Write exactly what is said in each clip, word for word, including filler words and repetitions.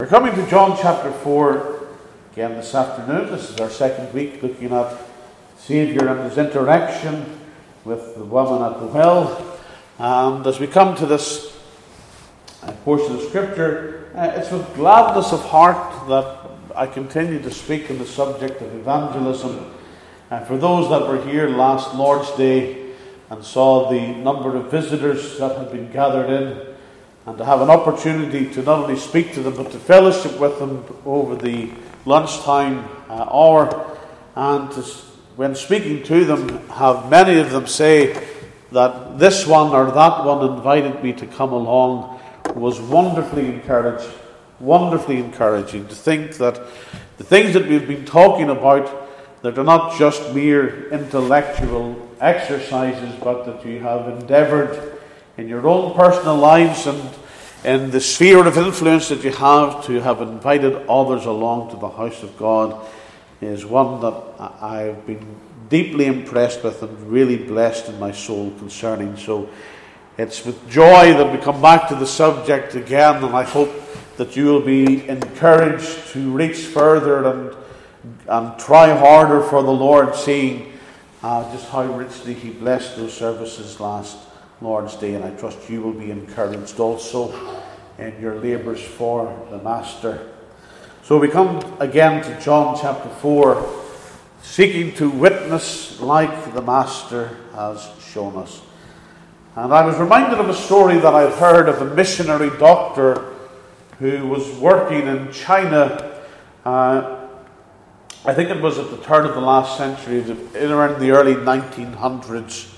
We're coming to John chapter four again this afternoon. This is our second week looking at Saviour and his interaction with the woman at the well. And as we come to this portion of Scripture, uh, it's with gladness of heart that I continue to speak on the subject of evangelism. And for those that were here last Lord's Day and saw the number of visitors that had been gathered in, and to have an opportunity to not only speak to them but to fellowship with them over the lunchtime uh, hour, and to, when speaking to them, have many of them say that this one or that one invited me to come along, was wonderfully encouraging, wonderfully encouraging to think that the things that we've been talking about, that are not just mere intellectual exercises, but that you have endeavoured in your own personal lives and in the sphere of influence that you have to have invited others along to the house of God, is one that I've been deeply impressed with and really blessed in my soul concerning. So it's with joy that we come back to the subject again, and I hope that you will be encouraged to reach further and and try harder for the Lord, seeing uh, just how richly He blessed those services last Lord's Day, and I trust you will be encouraged also in your labours for the Master. So we come again to John chapter four, seeking to witness like the Master has shown us. And I was reminded of a story that I've heard of a missionary doctor who was working in China. Uh, I think it was at the turn of the last century, in around the early nineteen hundreds.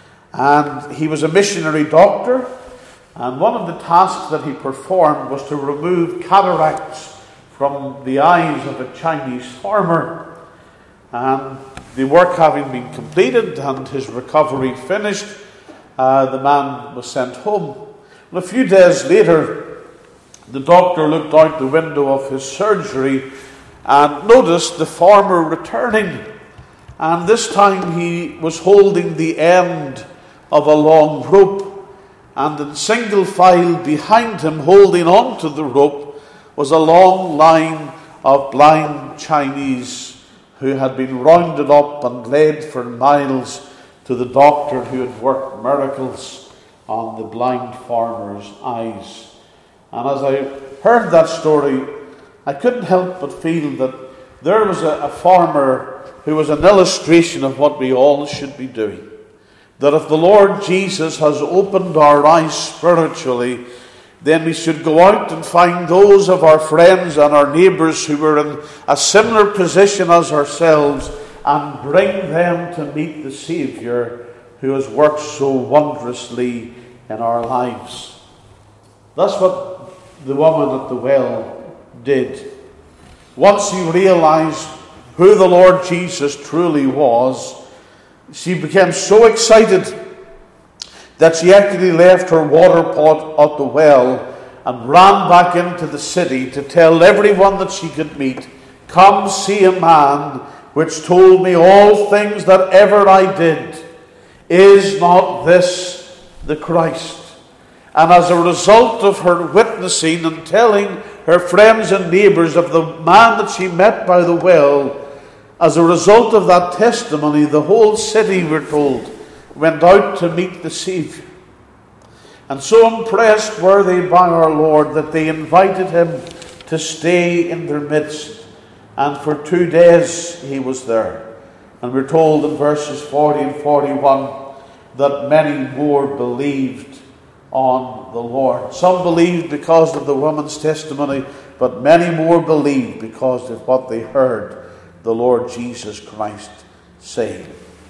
And he was a missionary doctor, and one of the tasks that he performed was to remove cataracts from the eyes of a Chinese farmer. And the work having been completed and his recovery finished, uh, the man was sent home. And a few days later, the doctor looked out the window of his surgery and noticed the farmer returning. And this time he was holding the end of a long rope, and in single file behind him, holding on to the rope, was a long line of blind Chinese who had been rounded up and led for miles to the doctor who had worked miracles on the blind farmer's eyes. And as I heard that story, I couldn't help but feel that there was a, a farmer who was an illustration of what we all should be doing. That if the Lord Jesus has opened our eyes spiritually, then we should go out and find those of our friends and our neighbours who are in a similar position as ourselves and bring them to meet the Saviour who has worked so wondrously in our lives. That's what the woman at the well did. Once she realized who the Lord Jesus truly was, she became so excited that she actually left her water pot at the well and ran back into the city to tell everyone that she could meet, "Come see a man which told me all things that ever I did. Is not this the Christ?" And as a result of her witnessing and telling her friends and neighbours of the man that she met by the well, as a result of that testimony, the whole city, we're told, went out to meet the Saviour. And so impressed were they by our Lord that they invited him to stay in their midst. And for two days he was there. And we're told in verses forty and forty-one that many more believed on the Lord. Some believed because of the woman's testimony, but many more believed because of what they heard the Lord Jesus Christ say.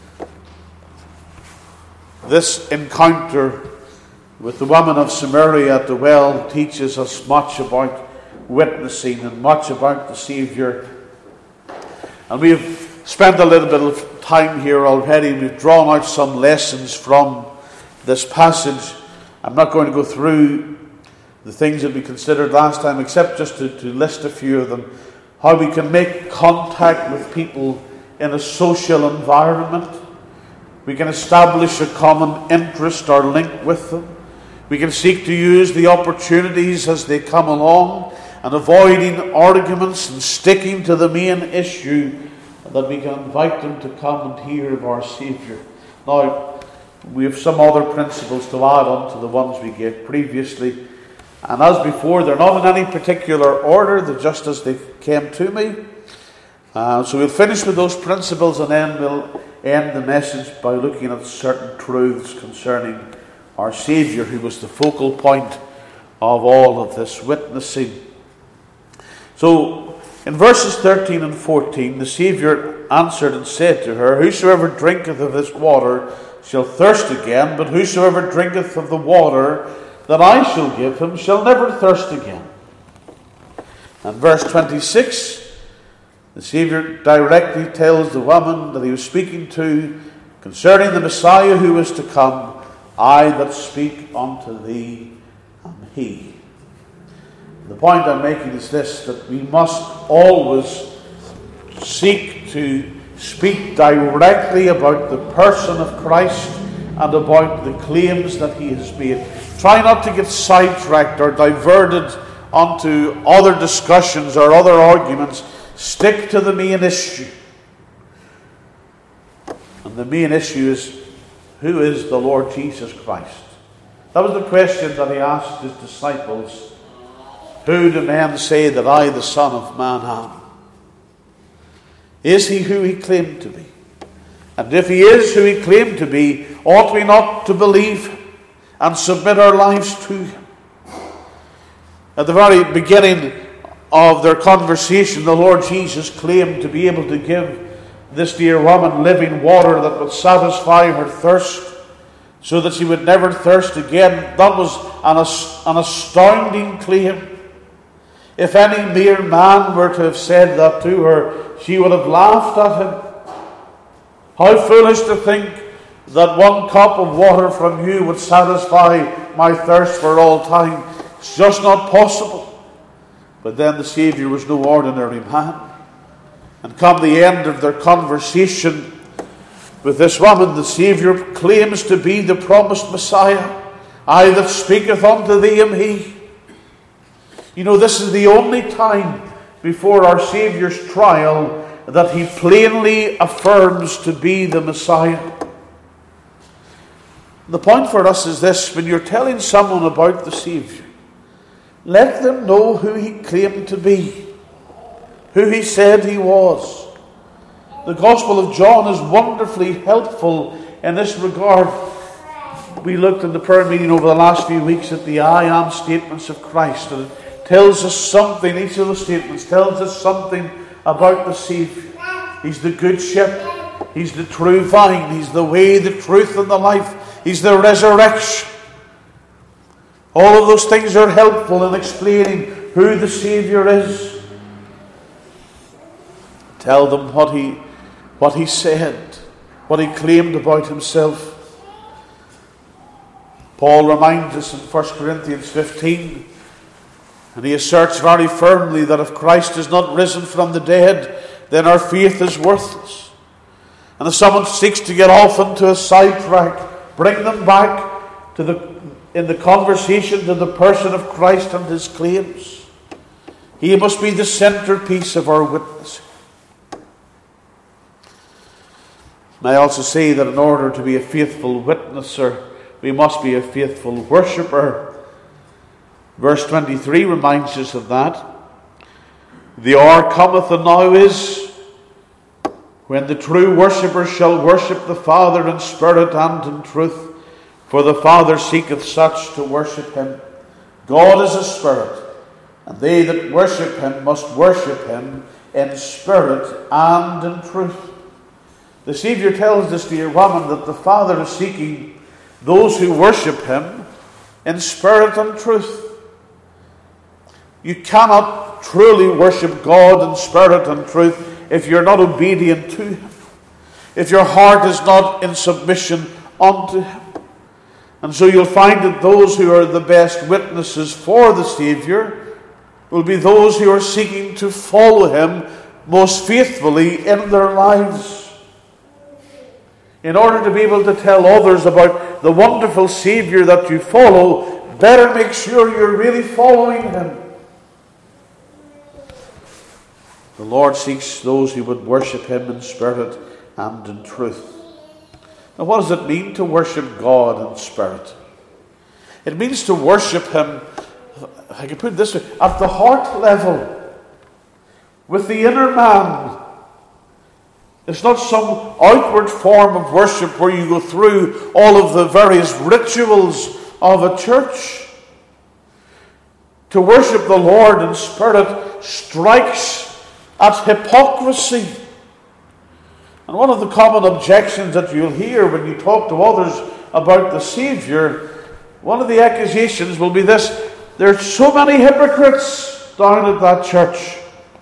This encounter with the woman of Samaria at the well teaches us much about witnessing and much about the Saviour. And we've spent a little bit of time here already. We've drawn out some lessons from this passage. I'm not going to go through the things that we considered last time, except just to, to list a few of them. How we can make contact with people in a social environment. We can establish a common interest or link with them. We can seek to use the opportunities as they come along. and avoiding arguments and sticking to the main issue, that we can invite them to come and hear of our Saviour. Now, we have some other principles to add on to the ones we gave previously. And as before, they're not in any particular order, they're just as they came to me. Uh, so we'll finish with those principles, and then we'll end the message by looking at certain truths concerning our Saviour, who was the focal point of all of this witnessing. So, in verses thirteen and fourteen, the Saviour answered and said to her, "Whosoever drinketh of this water shall thirst again, but whosoever drinketh of the water that I shall give him shall never thirst again." And verse twenty-six, the Saviour directly tells the woman that he was speaking to concerning the Messiah who was to come, "I that speak unto thee am he." The point I'm making is this, that we must always seek to speak directly about the person of Christ and about the claims that he has made. Try not to get sidetracked or diverted onto other discussions or other arguments. Stick to the main issue. And the main issue is, who is the Lord Jesus Christ? That was the question that he asked his disciples. Who do men say that I, the Son of Man, am? Is he who he claimed to be? And if he is who he claimed to be, ought we not to believe him and submit our lives to him? At the very beginning of their conversation, the Lord Jesus claimed to be able to give this dear woman living water that would satisfy her thirst, so that she would never thirst again. That was an, an astounding claim. If any mere man were to have said that to her, she would have laughed at him. How foolish to think that one cup of water from you would satisfy my thirst for all time. It's just not possible. But then the Saviour was no ordinary man. And come the end of their conversation with this woman, the Saviour claims to be the promised Messiah. "I that speaketh unto thee am he." You know, this is the only time before our Saviour's trial that he plainly affirms to be the Messiah. The point for us is this: when you're telling someone about the Saviour, let them know who he claimed to be, who he said he was. The Gospel of John is wonderfully helpful in this regard. We looked in the prayer meeting over the last few weeks at the I am statements of Christ, and it tells us something. Each of the statements tells us something about the Saviour. He's the good shepherd. He's the true vine. He's the way, the truth, and the life. He's the resurrection. All of those things are helpful in explaining who the Saviour is. Tell them what he, what he said, what he claimed about himself. Paul reminds us in First Corinthians fifteen, and he asserts very firmly that if Christ is not risen from the dead, then our faith is worthless. And if someone seeks to get off into a sidetrack, bring them back to the in the conversation to the person of Christ and his claims. He must be the centerpiece of our witnessing. And I also say that in order to be a faithful witnesser, we must be a faithful worshipper. Verse twenty-three reminds us of that. The hour cometh, and now is, when the true worshippers shall worship the Father in spirit and in truth, for the Father seeketh such to worship him. God is a spirit, and they that worship him must worship him in spirit and in truth. The Saviour tells this dear woman that the Father is seeking those who worship him in spirit and truth. You cannot truly worship God in spirit and truth if you're not obedient to him, if your heart is not in submission unto him. And so you'll find that those who are the best witnesses for the Saviour will be those who are seeking to follow him most faithfully in their lives. In order to be able to tell others about the wonderful Saviour that you follow, better make sure you're really following him. The Lord seeks those who would worship him in spirit and in truth. Now, what does it mean to worship God in spirit? It means to worship him, I can put it this way, at the heart level, with the inner man. It's not some outward form of worship where you go through all of the various rituals of a church. To worship the Lord in spirit strikes at hypocrisy. And one of the common objections that you'll hear when you talk to others about the Saviour, one of the accusations will be this: there's so many hypocrites down at that church.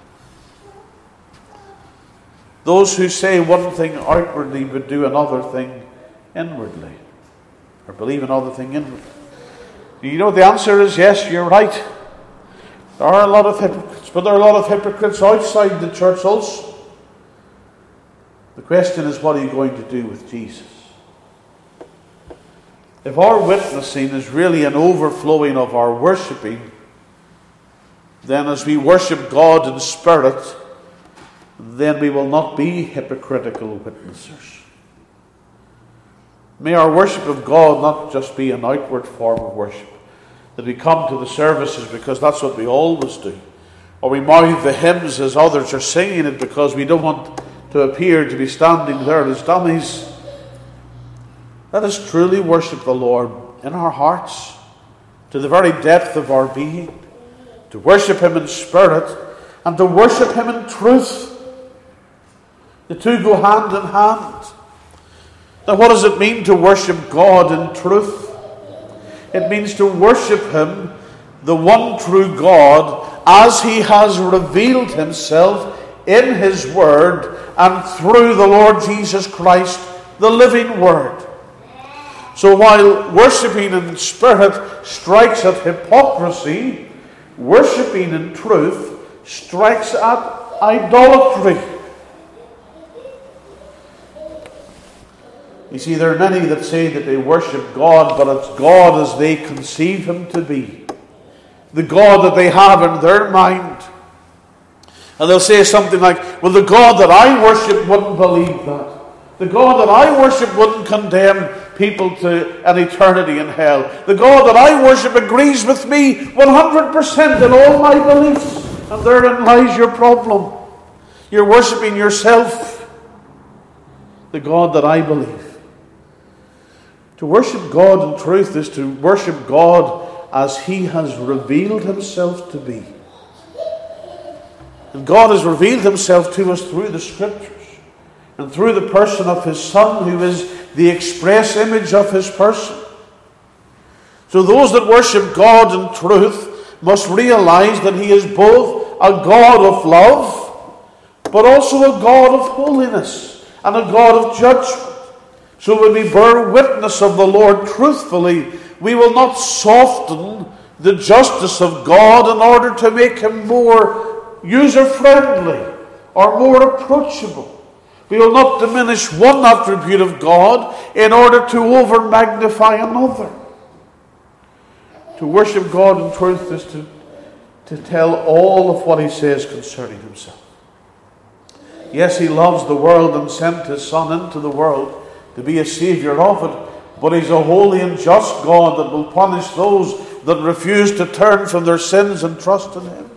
Those who say one thing outwardly but do another thing inwardly, or believe another thing inwardly. You know, the answer is yes, you're right. There are a lot of hypocrites, but there are a lot of hypocrites outside the church also. The question is, what are you going to do with Jesus? If our witnessing is really an overflowing of our worshipping, then as we worship God in spirit, then we will not be hypocritical witnessers. May our worship of God not just be an outward form of worship, that we come to the services because that's what we always do, or we mouth the hymns as others are singing it because we don't want to appear to be standing there as dummies. Let us truly worship the Lord in our hearts, to the very depth of our being, to worship him in spirit and to worship him in truth. The two go hand in hand. Now, what does it mean to worship God in truth? It means to worship him, the one true God, as he has revealed himself in his word and through the Lord Jesus Christ, the living word. So while worshipping in spirit strikes at hypocrisy, worshipping in truth strikes at idolatry. You see, there are many that say that they worship God, but it's God as they conceive him to be. The God that they have in their mind. And they'll say something like, well, the God that I worship wouldn't believe that. The God that I worship wouldn't condemn people to an eternity in hell. The God that I worship agrees with me one hundred percent in all my beliefs. And therein lies your problem. You're worshipping yourself. The God that I believe. To worship God in truth is to worship God as he has revealed himself to be. And God has revealed himself to us through the Scriptures and through the person of his Son, who is the express image of his person. So those that worship God in truth must realize that he is both a God of love, but also a God of holiness and a God of judgment. So when we bear witness of the Lord truthfully, we will not soften the justice of God in order to make him more user-friendly or more approachable. We will not diminish one attribute of God in order to over-magnify another. To worship God in truth is to, to tell all of what he says concerning himself. Yes, he loves the world and sent his Son into the world to be a Saviour of it, but he's a holy and just God that will punish those that refuse to turn from their sins and trust in him.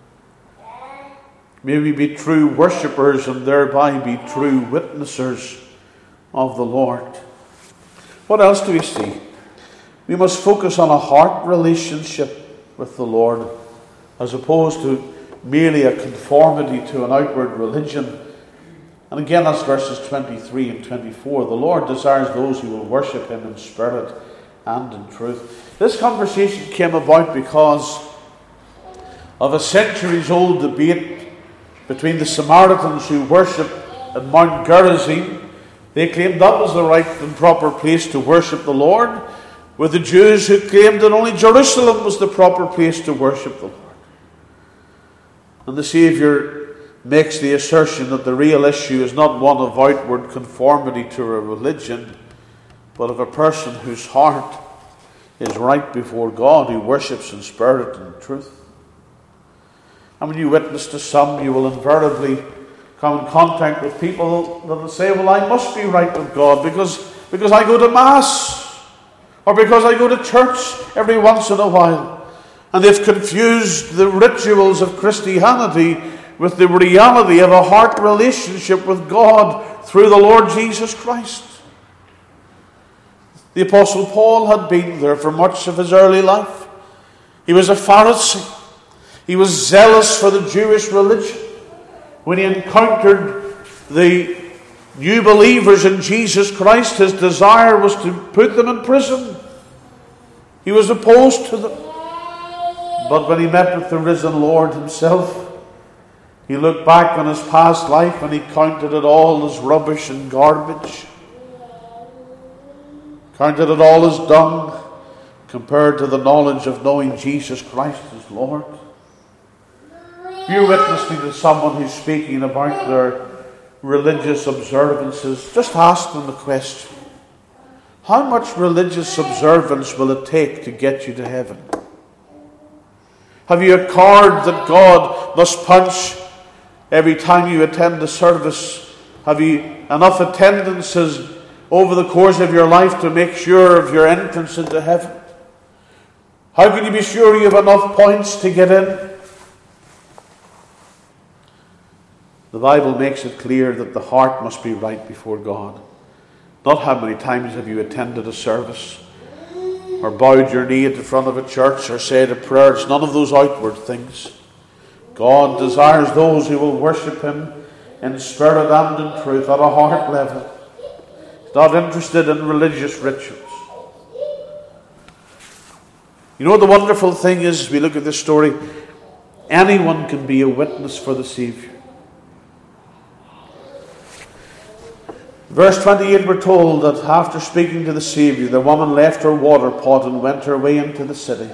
May we be true worshippers and thereby be true witnessers of the Lord. What else do we see? We must focus on a heart relationship with the Lord as opposed to merely a conformity to an outward religion. And again, that's verses twenty-three and twenty-four. The Lord desires those who will worship him in spirit and in truth. This conversation came about because of a centuries-old debate between the Samaritans who worship at Mount Gerizim. They claimed that was the right and proper place to worship the Lord, with the Jews who claimed that only Jerusalem was the proper place to worship the Lord. And the Saviour makes the assertion that the real issue is not one of outward conformity to a religion, but of a person whose heart is right before God, who worships in spirit and truth. And when you witness to some, you will invariably come in contact with people that will say, well, I must be right with God because, because I go to Mass, or because I go to church every once in a while. And they've confused the rituals of Christianity with the reality of a heart relationship with God through the Lord Jesus Christ. The Apostle Paul had been there for much of his early life. He was a Pharisee. He was zealous for the Jewish religion. When he encountered the new believers in Jesus Christ, his desire was to put them in prison. He was opposed to them. But when he met with the risen Lord himself, he looked back on his past life and he counted it all as rubbish and garbage. Counted it all as dung compared to the knowledge of knowing Jesus Christ as Lord. If you're witnessing to someone who's speaking about their religious observances, just ask them the question, how much religious observance will it take to get you to heaven? Have you a card that God must punch every time you attend the service? Have you enough attendances over the course of your life to make sure of your entrance into heaven? How can you be sure you have enough points to get in? The Bible makes it clear that the heart must be right before God. Not how many times have you attended a service, or bowed your knee at the front of a church, or said a prayer. It's none of those outward things. God desires those who will worship Him in spirit and in truth at a heart level. He's not interested in religious rituals. You know what the wonderful thing is, as we look at this story, anyone can be a witness for the Saviour. Verse twenty-eight, we're told that after speaking to the Saviour, the woman left her water pot and went her way into the city,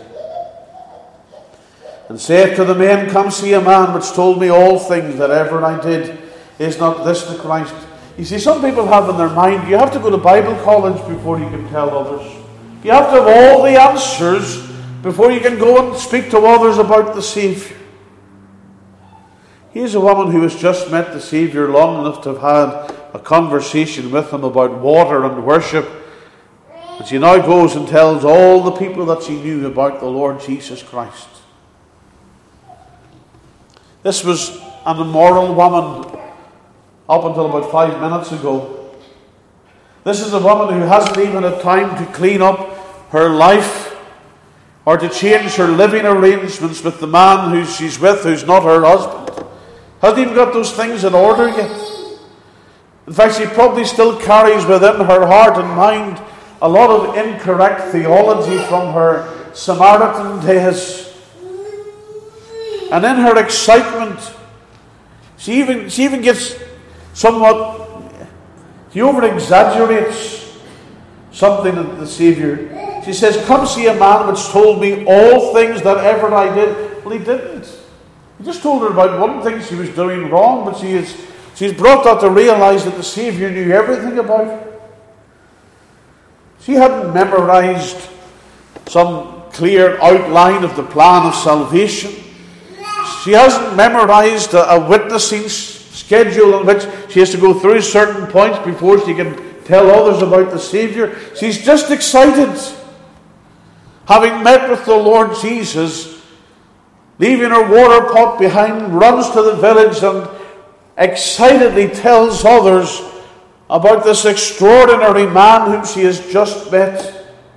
and saith to the men, Come see a man which told me all things that ever I did. Is not this the Christ? You see, some people have in their mind, you have to go to Bible college before you can tell others. You have to have all the answers before you can go and speak to others about the Saviour. Here's a woman who has just met the Saviour long enough to have had a conversation with him about water and worship. And she now goes and tells all the people that she knew about the Lord Jesus Christ. This was an immoral woman up until about five minutes ago. This is a woman who hasn't even had time to clean up her life or to change her living arrangements with the man who she's with, who's not her husband. Hasn't even got those things in order yet. In fact, she probably still carries within her heart and mind a lot of incorrect theology from her Samaritan days. And in her excitement, she even, she even gets somewhat, she over-exaggerates something that the Saviour. She says, Come see a man which told me all things that ever I did. Well, he didn't. He just told her about one thing she was doing wrong, but she is she's brought that to realize that the Saviour knew everything about her. She hadn't memorized some clear outline of the plan of salvation. She hasn't memorized a, a witnessing schedule in which she has to go through certain points before she can tell others about the Saviour. She's just excited. Having met with the Lord Jesus, leaving her water pot behind, runs to the village and excitedly tells others about this extraordinary man whom she has just met.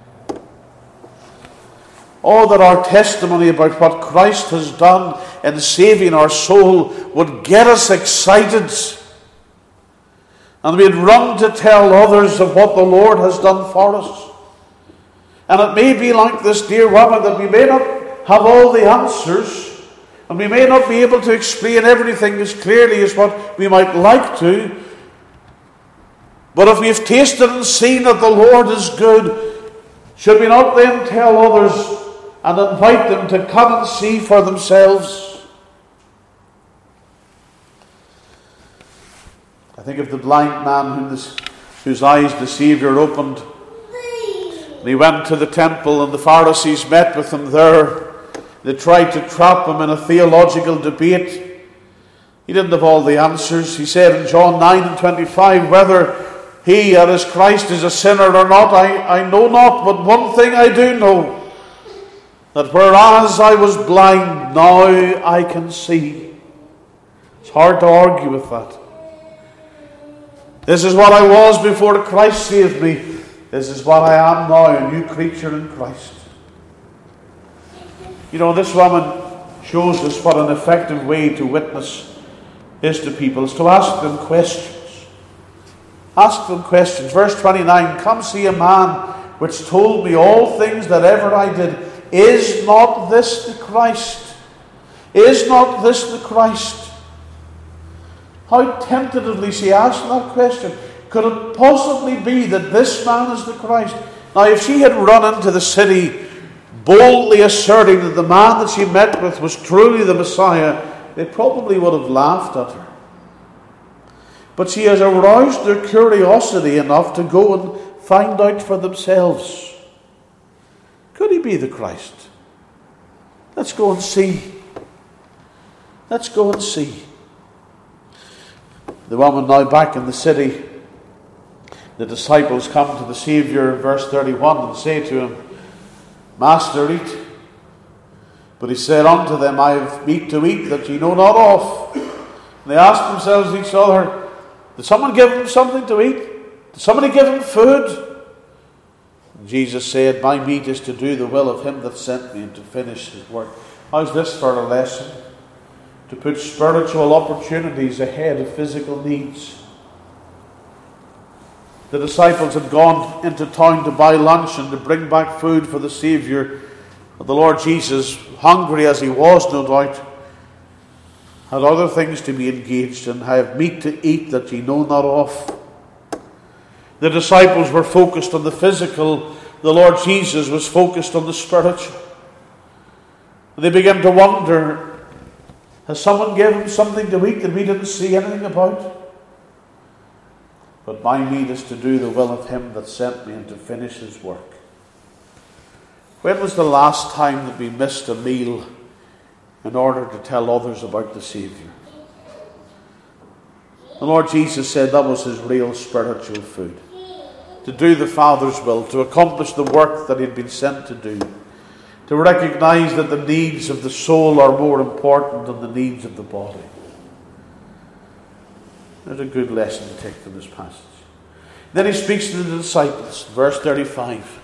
Oh, that our testimony about what Christ has done in saving our soul would get us excited, and we'd run to tell others of what the Lord has done for us. And it may be like this dear woman, that we may not have all the answers, and we may not be able to explain everything as clearly as what we might like to, but if we've tasted and seen that the Lord is good, should we not then tell others and invite them to come and see for themselves? I think of the blind man whom this, whose eyes the Saviour opened. And he went to the temple, and the Pharisees met with him there. They tried to trap him in a theological debate. He didn't have all the answers. He said in John nine and twenty-five, whether he, that is Christ, is a sinner or not, I, I know not, but one thing I do know, that whereas I was blind, now I can see. It's hard to argue with that. This is what I was before Christ saved me. This is what I am now, a new creature in Christ. You know, this woman shows us what an effective way to witness is to people, is to ask them questions. Ask them questions. Verse twenty-nine, come see a man which told me all things that ever I did. Is not this the Christ? Is not this the Christ? How tentatively she asked that question. Could it possibly be that this man is the Christ? Now, if she had run into the city boldly asserting that the man that she met with was truly the Messiah, they probably would have laughed at her. But she has aroused their curiosity enough to go and find out for themselves. Could he be the Christ? Let's go and see. Let's go and see. The woman now back in the city, the disciples come to the Saviour in verse thirty-one and say to him, Master, eat. But he said unto them, I have meat to eat that ye know not of. And they asked themselves each other, did someone give him something to eat? Did somebody give him food? And Jesus said, my meat is to do the will of him that sent me and to finish his work. How's this for a lesson? To put spiritual opportunities ahead of physical needs. The disciples had gone into town to buy lunch and to bring back food for the Saviour. The Lord Jesus, hungry as he was, no doubt, had other things to be engaged in. I have meat to eat that ye know not of. The disciples were focused on the physical. The Lord Jesus was focused on the spiritual. And they began to wonder, has someone given him something to eat that we didn't see anything about? But my meat is to do the will of him that sent me and to finish his work. When was the last time that we missed a meal in order to tell others about the Saviour? The Lord Jesus said that was his real spiritual food. To do the Father's will, to accomplish the work that he had been sent to do. To recognize that the needs of the soul are more important than the needs of the body. There's a good lesson to take from this passage. Then he speaks to the disciples, verse thirty-five,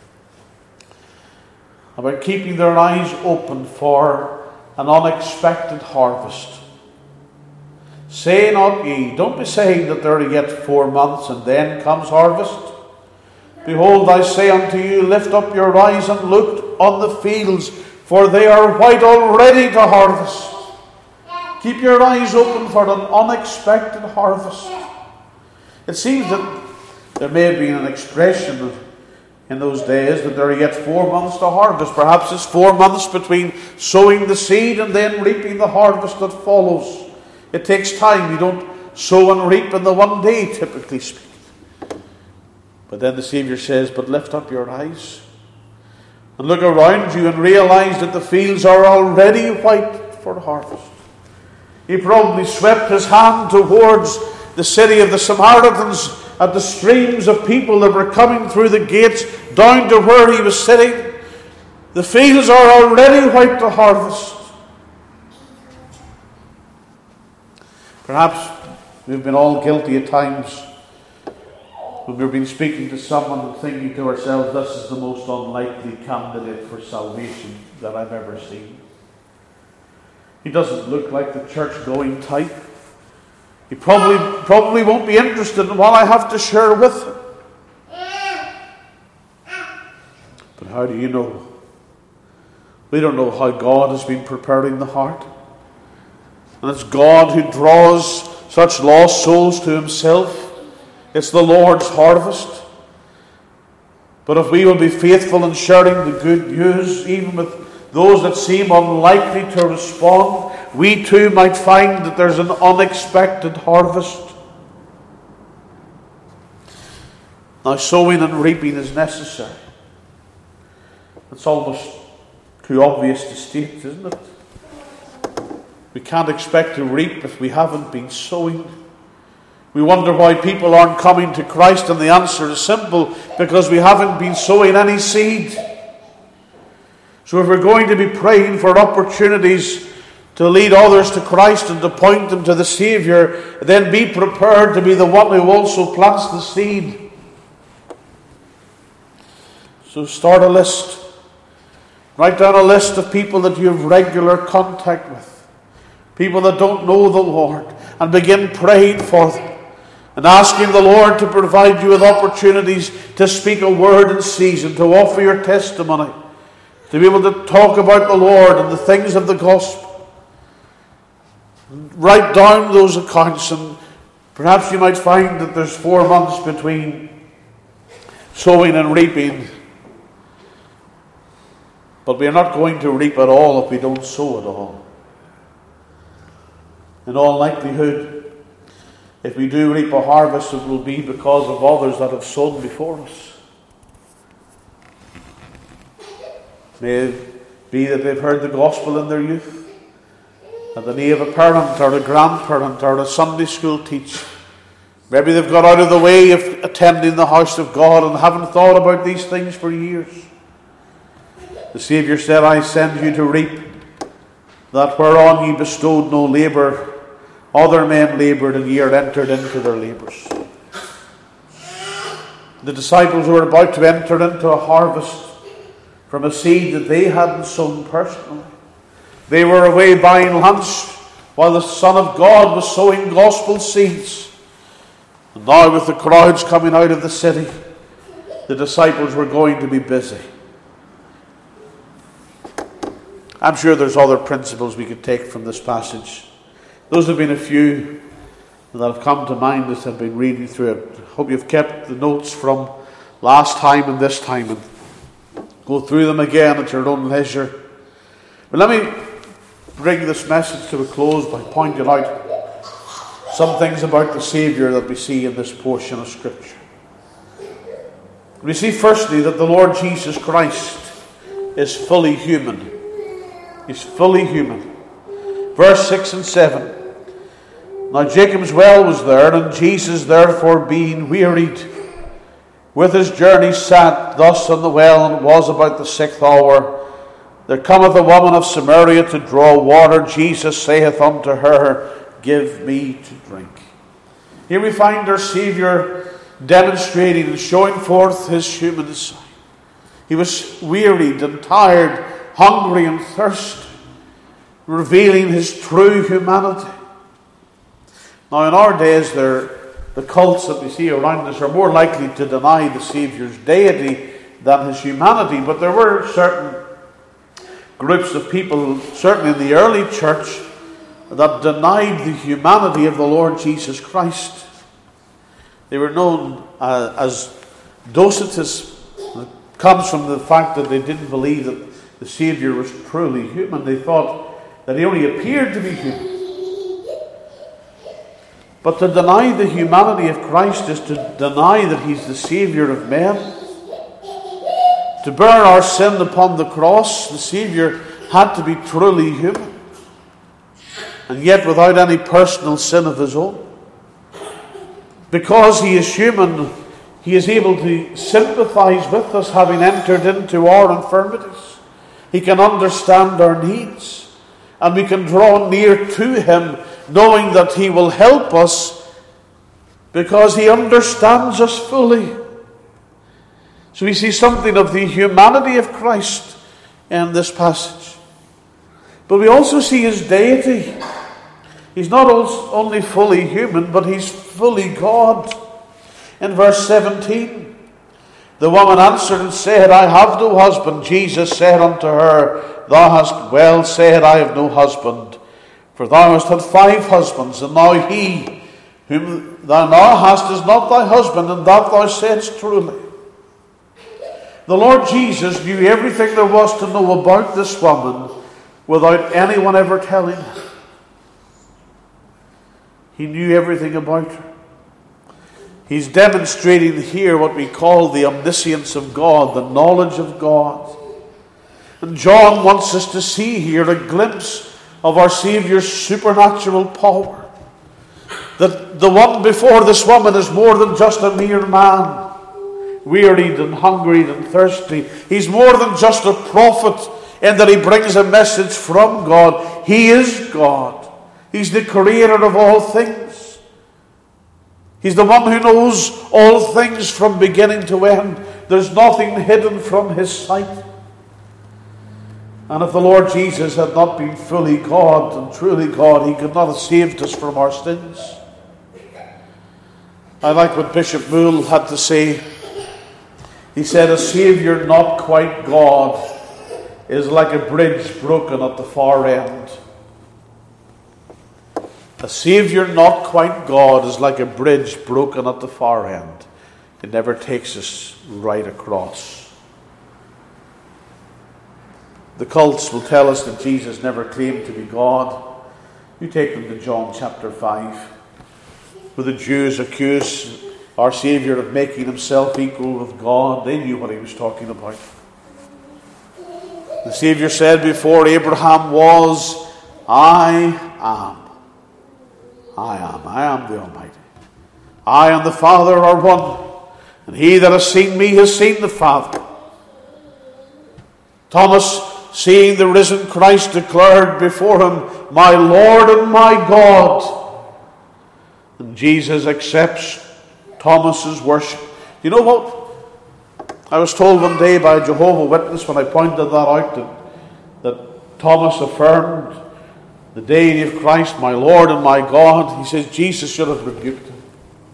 about keeping their eyes open for an unexpected harvest. Say not ye, don't be saying that there are yet four months and then comes harvest. Behold, I say unto you, lift up your eyes and look on the fields, for they are white already to harvest. Keep your eyes open for an unexpected harvest. It seems that there may have been an expression in those days that there are yet four months to harvest. Perhaps it's four months between sowing the seed and then reaping the harvest that follows. It takes time. You don't sow and reap in the one day, typically speaking. But then the Saviour says, but lift up your eyes and look around you and realize that the fields are already white for harvest. He probably swept his hand towards the city of the Samaritans at the streams of people that were coming through the gates down to where he was sitting. The fields are already white to harvest. Perhaps we've been all guilty at times when we've been speaking to someone and thinking to ourselves, this is the most unlikely candidate for salvation that I've ever seen. He doesn't look like the church-going type. He probably, probably won't be interested in what I have to share with him. But how do you know? We don't know how God has been preparing the heart. And it's God who draws such lost souls to himself. It's the Lord's harvest. But if we will be faithful in sharing the good news, even with those that seem unlikely to respond, we too might find that there's an unexpected harvest. Now, sowing and reaping is necessary. It's almost too obvious to state, isn't it? We can't expect to reap if we haven't been sowing. We wonder why people aren't coming to Christ, and the answer is simple: because we haven't been sowing any seed. So if we're going to be praying for opportunities to lead others to Christ and to point them to the Saviour, then be prepared to be the one who also plants the seed. So start a list. Write down a list of people that you have regular contact with, people that don't know the Lord, and begin praying for them and asking the Lord to provide you with opportunities to speak a word in season, to offer your testimony, to be able to talk about the Lord and the things of the gospel. Write down those accounts, and perhaps you might find that there's four months between sowing and reaping. But we are not going to reap at all if we don't sow at all. In all likelihood, if we do reap a harvest, it will be because of others that have sown before us. May it be that they've heard the gospel in their youth, and the need of a parent or a grandparent or a Sunday school teacher. Maybe they've got out of the way of attending the house of God and haven't thought about these things for years. The Saviour said, I send you to reap that whereon ye bestowed no labour, other men laboured, and ye are entered into their labours. The disciples were about to enter into a harvest from a seed that they hadn't sown personally. They were away buying lunch while the Son of God was sowing gospel seeds. And now, with the crowds coming out of the city, the disciples were going to be busy. I'm sure there's other principles we could take from this passage. Those have been a few that have come to mind as I've been reading through it. I hope you've kept the notes from last time and this time and go through them again at your own leisure. But let me bring this message to a close by pointing out some things about the Saviour that we see in this portion of Scripture. We see firstly that the Lord Jesus Christ is fully human. He's fully human. Verse six and seven. Now Jacob's well was there, and Jesus therefore being wearied with his journey sat thus on the well, and it was about the sixth hour. There cometh a woman of Samaria to draw water. Jesus saith unto her, Give me to drink. Here we find our Saviour demonstrating and showing forth his human side. He was wearied and tired, hungry and thirsty, revealing his true humanity. Now in our days, there, the cults that we see around us are more likely to deny the Saviour's deity than his humanity, but there were certain groups of people, certainly in the early church, that denied the humanity of the Lord Jesus Christ. They were known uh, as Docetists. It comes from the fact that they didn't believe that the Saviour was truly human. They thought that he only appeared to be human. But to deny the humanity of Christ is to deny that he's the Saviour of men. To bear our sin upon the cross, the Saviour had to be truly human, and yet without any personal sin of his own. Because he is human, he is able to sympathize with us, having entered into our infirmities. He can understand our needs, and we can draw near to him, knowing that he will help us because he understands us fully. So we see something of the humanity of Christ in this passage. But we also see his deity. He's not only fully human, but he's fully God. In verse seventeen, the woman answered and said, I have no husband. Jesus said unto her, Thou hast well said, I have no husband. For thou hast had five husbands, and now he whom thou now hast is not thy husband, and that thou saidst truly. The Lord Jesus knew everything there was to know about this woman without anyone ever telling him. He knew everything about her. He's demonstrating here what we call the omniscience of God, the knowledge of God. And John wants us to see here a glimpse of our Saviour's supernatural power. That the one before this woman is more than just a mere man, wearied and hungry and thirsty. He's more than just a prophet in that he brings a message from God. He is God. He's the creator of all things. He's the one who knows all things from beginning to end. There's nothing hidden from his sight. And if the Lord Jesus had not been fully God and truly God, he could not have saved us from our sins. I like what Bishop Moule had to say. He said, a Saviour not quite God is like a bridge broken at the far end. A Saviour not quite God is like a bridge broken at the far end. It never takes us right across. The cults will tell us that Jesus never claimed to be God. You take them to John chapter five, where the Jews accuse our Saviour of making himself equal with God. They knew what he was talking about. The Saviour said, before Abraham was, I am. I am. I am the Almighty. I and the Father are one. And he that has seen me has seen the Father. Thomas, seeing the risen Christ, declared before him, my Lord and my God. And Jesus accepts Thomas's worship. You know what? I was told one day by a Jehovah's Witness when I pointed that out that, that Thomas affirmed the deity of Christ, my Lord and my God. He says Jesus should have rebuked him.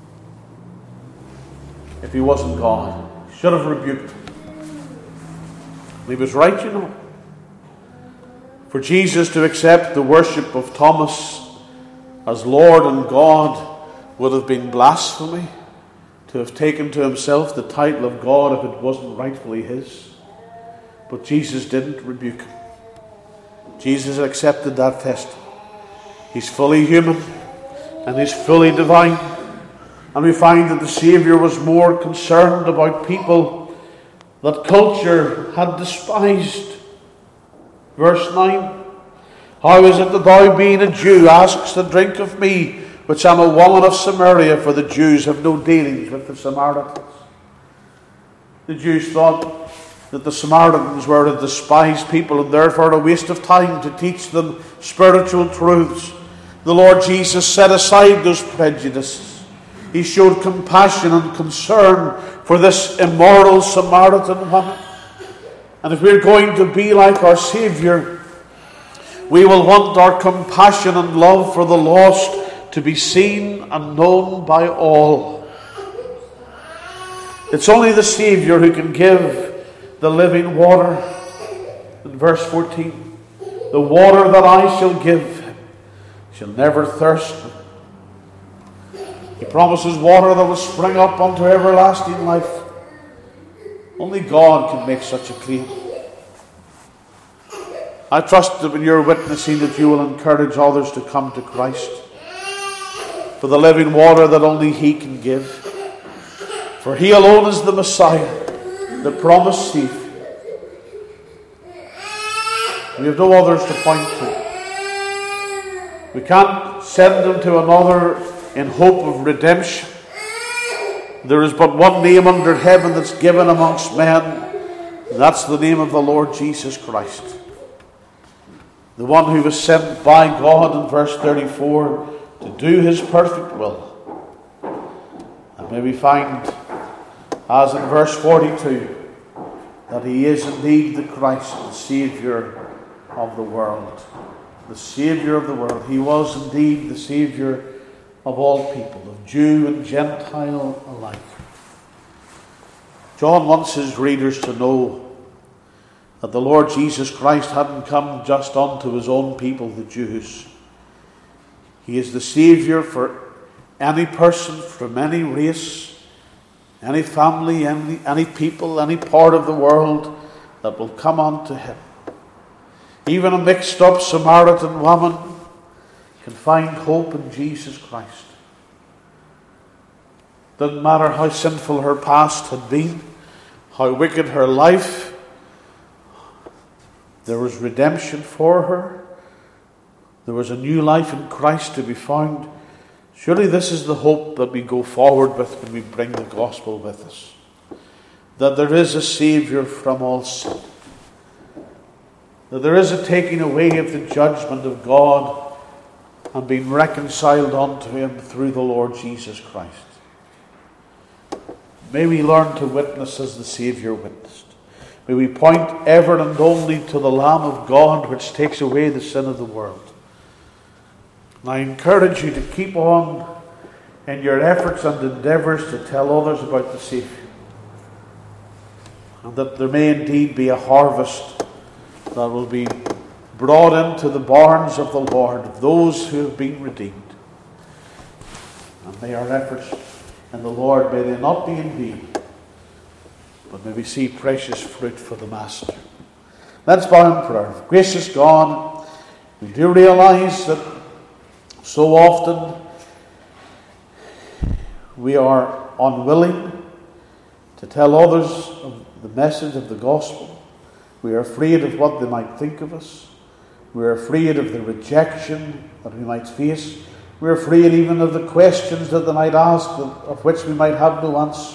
If he wasn't God, he should have rebuked him. And he was right, you know. For Jesus to accept the worship of Thomas as Lord and God would have been blasphemy. To have taken to himself the title of God if it wasn't rightfully his. But Jesus didn't rebuke him. Jesus accepted that test. He's fully human and he's fully divine. And we find that the Saviour was more concerned about people that culture had despised. Verse nine. How is it that thou, being a Jew, askest a drink of me, which am a woman of Samaria? For the Jews have no dealings with the Samaritans. The Jews thought that the Samaritans were a despised people and therefore a waste of time to teach them spiritual truths. The Lord Jesus set aside those prejudices. He showed compassion and concern for this immoral Samaritan woman. And if we're going to be like our Saviour, we will want our compassion and love for the lost to be seen and known by all. It's only the Saviour who can give the living water. In verse fourteen, the water that I shall give shall never thirst. He promises water that will spring up unto everlasting life. Only God can make such a claim. I trust that when you're witnessing that you will encourage others to come to Christ for the living water that only he can give. For he alone is the Messiah, the promised Saviour. We have no others to point to. We can't send them to another in hope of redemption. There is but one name under heaven that's given amongst men, and that's the name of the Lord Jesus Christ. The one who was sent by God in verse thirty-four to do his perfect will. And may we find, as in verse forty-two, that he is indeed the Christ, the Saviour of the world. The Saviour of the world. He was indeed the Saviour of all people, of Jew and Gentile alike. John wants his readers to know that the Lord Jesus Christ hadn't come just unto his own people, the Jews. He is the Saviour for any person from any race, any family, any, any people, any part of the world that will come unto him. Even a mixed up Samaritan woman can find hope in Jesus Christ. Doesn't matter how sinful her past had been, how wicked her life, There was redemption for her. There was a new life in Christ to be found. Surely this is the hope that we go forward with when we bring the gospel with us. That there is a Saviour from all sin. That there is a taking away of the judgment of God and being reconciled unto Him through the Lord Jesus Christ. May we learn to witness as the Saviour witnessed. May we point ever and only to the Lamb of God which takes away the sin of the world. And I encourage you to keep on in your efforts and endeavours to tell others about the Saviour. And that there may indeed be a harvest that will be brought into the barns of the Lord, of those who have been redeemed. And may our efforts in the Lord, may they not be in vain, but may we see precious fruit for the Master. Let's bow in prayer. Gracious God, we do realize that so often we are unwilling to tell others of the message of the gospel. We are afraid of what they might think of us. We are afraid of the rejection that we might face. We are afraid even of the questions that they might ask, of which we might have no answer.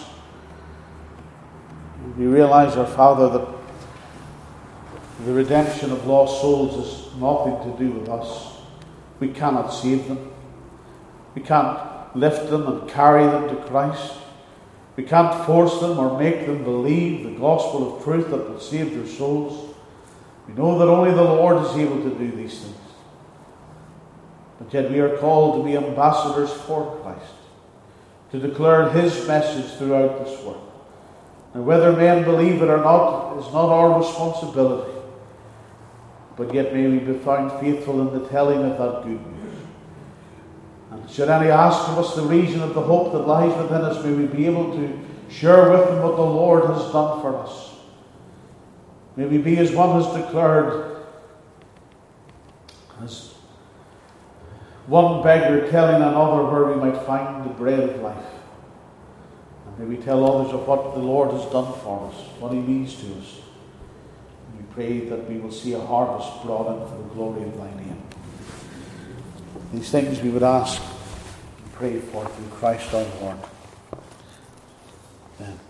We realize, our Father, that the redemption of lost souls has nothing to do with us. We cannot save them. We can't lift them and carry them to Christ. We can't force them or make them believe the gospel of truth that will save their souls. We know that only the Lord is able to do these things. But yet we are called to be ambassadors for Christ, to declare His message throughout this world. And whether men believe it or not is not our responsibility. But yet may we be found faithful in the telling of that good news. And should any ask of us the reason of the hope that lies within us, may we be able to share with them what the Lord has done for us. May we be as one has declared, as one beggar telling another where we might find the bread of life. And may we tell others of what the Lord has done for us, what He means to us. And we pray that we will see a harvest brought in for the glory of Thy name. These things we would ask and pray for through Christ our Lord. Amen.